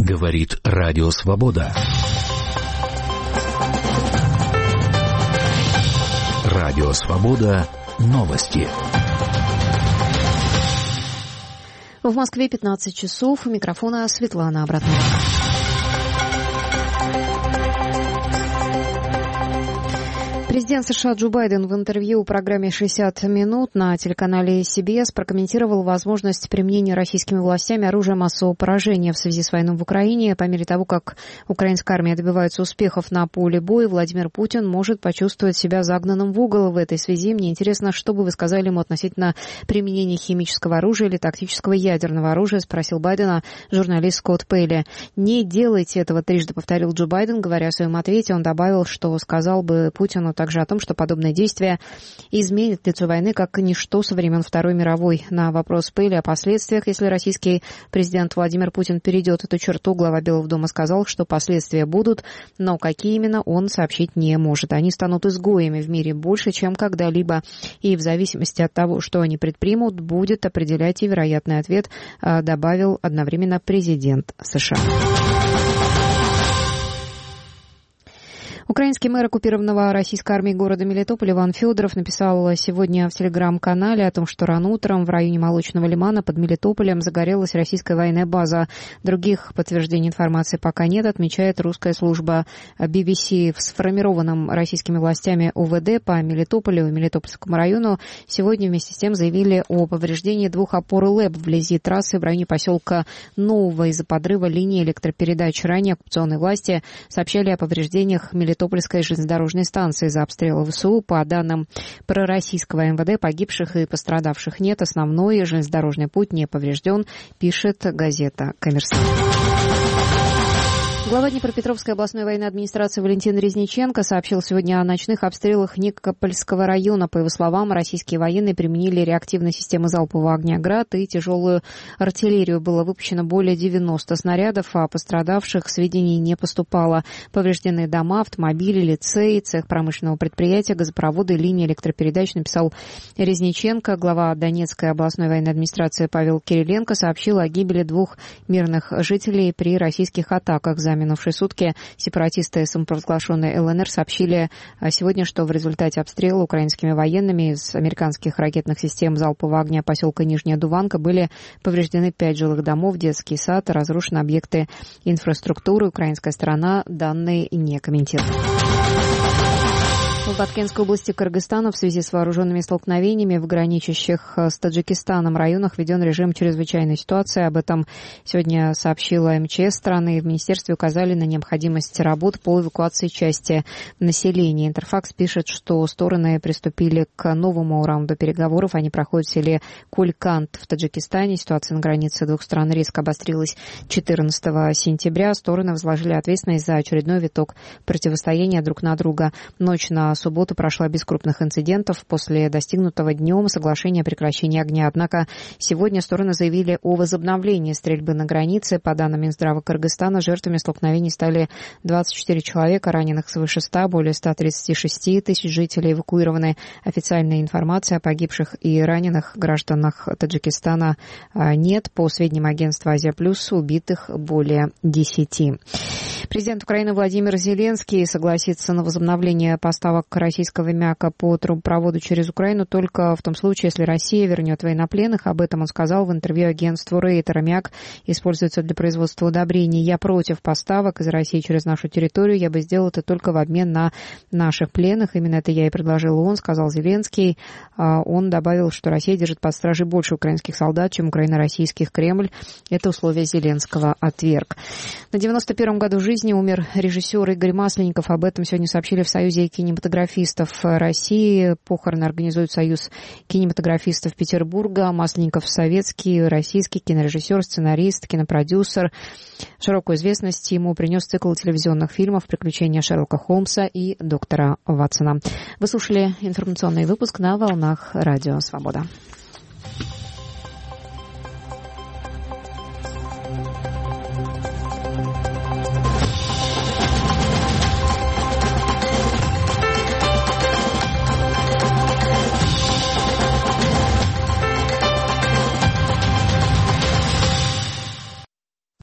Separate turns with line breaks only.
Говорит Радио Свобода. Радио Свобода. Новости.
В Москве 15 часов. У микрофона Светлана Абратнова. Президент США Джо Байден в интервью в программе «60 минут» на телеканале CBS прокомментировал возможность применения российскими властями оружия массового поражения в связи с войной в Украине. По мере того, как украинская армия добивается успехов на поле боя, Владимир Путин может почувствовать себя загнанным в угол. В этой связи мне интересно, что бы вы сказали ему относительно применения химического оружия или тактического ядерного оружия, спросил Байдена журналист Скотт Пейли. «Не делайте этого трижды», повторил Джо Байден, говоря в своем ответе. Он добавил, что сказал бы Путину также о том, что подобные действия изменят лицо войны как ничто со времен Второй мировой. На вопрос Пейли о последствиях, если российский президент Владимир Путин перейдет эту черту, глава Белого дома сказал, что последствия будут, но какие именно, он сообщить не может. Они станут изгоями в мире больше, чем когда-либо, и в зависимости от того, что они предпримут, будет определять и вероятный ответ, добавил одновременно президент США. Украинский мэр оккупированного российской армией города Мелитополь Иван Федоров написал сегодня в телеграм-канале о том, что рано утром в районе Молочного лимана под Мелитополем загорелась российская военная база. Других подтверждений информации пока нет, отмечает русская служба BBC. В сформированном российскими властями УВД по Мелитополю и Мелитопольскому району сегодня вместе с тем заявили о повреждении двух опор ЛЭП вблизи трассы в районе поселка Нового из-за подрыва линии электропередач. Ранее оккупационные власти сообщали о повреждениях Мелитопольской железнодорожной станции из-за обстрела ВСУ. По данным пророссийского МВД, погибших и пострадавших нет. Основной железнодорожный путь не поврежден, пишет газета «Коммерсант». Глава Днепропетровской областной военной администрации Валентин Резниченко сообщил сегодня о ночных обстрелах Никопольского района. По его словам, российские военные применили реактивные системы залпового огня «Град» и тяжелую артиллерию. Было выпущено более 90 снарядов, а пострадавших сведений не поступало. Повреждены дома, автомобили, лицей, цех промышленного предприятия, газопроводы, линии электропередач, написал Резниченко. Глава Донецкой областной военной администрации Павел Кириленко сообщил о гибели двух мирных жителей при российских атаках. За минувшие сутки сепаратисты самопровозглашенной ЛНР сообщили сегодня, что в результате обстрела украинскими военными из американских ракетных систем залпового огня поселка Нижняя Дуванка были повреждены 5 жилых домов, детский сад, разрушены объекты инфраструктуры. Украинская сторона данные не комментирует. В Баткенской области Кыргызстана в связи с вооруженными столкновениями в граничащих с Таджикистаном районах введен режим чрезвычайной ситуации. Об этом сегодня сообщила МЧС страны. В министерстве указали на необходимость работ по эвакуации части населения. Интерфакс пишет, что стороны приступили к новому раунду переговоров. Они проходят в селе Кулькант в Таджикистане. Ситуация на границе двух стран резко обострилась 14 сентября. Стороны возложили ответственность за очередной виток противостояния друг на друга. Ночь на субботу прошла без крупных инцидентов после достигнутого днем соглашения о прекращении огня. Однако сегодня стороны заявили о возобновлении стрельбы на границе. По данным Минздрава Кыргызстана, жертвами столкновений стали 24 человека, раненых свыше 100, более 136 тысяч жителей эвакуированы. Официальной информации о погибших и раненых гражданах Таджикистана нет. По сведениям агентства «Азия Плюс», убитых более 10. Президент Украины Владимир Зеленский согласится на возобновление поставок российского мяка по трубопроводу через Украину только в том случае, если Россия вернет военнопленных. Об этом он сказал в интервью агентству Рейтер. Мяк используется для производства удобрений. «Я против поставок из России через нашу территорию. Я бы сделал это только в обмен на наших пленных». Именно это я и предложил он, сказал Зеленский. Он добавил, что Россия держит под стражей больше украинских солдат, чем Украина российских. Кремль это условие Зеленского отверг. На 91-м году жизни умер режиссер Игорь Масленников. Об этом сегодня сообщили в Союзе кинематографистов России. Похороны организует Союз кинематографистов Петербурга. Масленников советский, российский кинорежиссер, сценарист, кинопродюсер. Широкую известность ему принес цикл телевизионных фильмов «Приключения Шерлока Холмса» и «Доктора Ватсона». Вы слушали информационный выпуск на волнах Радио Свобода.